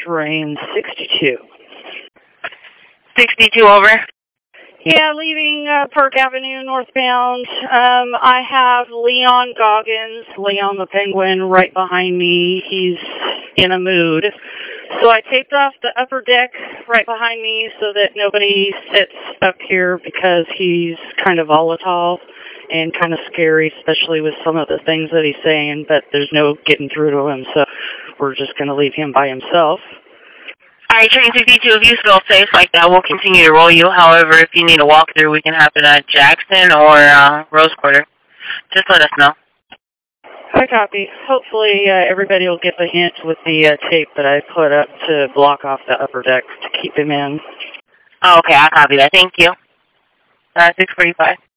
train 62. 62 over. Yeah, leaving Park Avenue northbound. I have Leon Goggins, Leon the Penguin, right behind me. He's in a mood. So I taped off the upper deck right behind me so that nobody sits up here because he's kind of volatile and kind of scary, especially with some of the things that he's saying, but there's no getting through to him, so we're just going to leave him by himself. All right, train 62, if you feel safe like that, we'll continue to roll you. However, if you need a walkthrough, we can happen at Jackson or Rose Quarter. Just let us know. I copy. Hopefully everybody will get the hint with the tape that I put up to block off the upper deck to keep him in. Oh, okay, I copy that. Thank you. 645.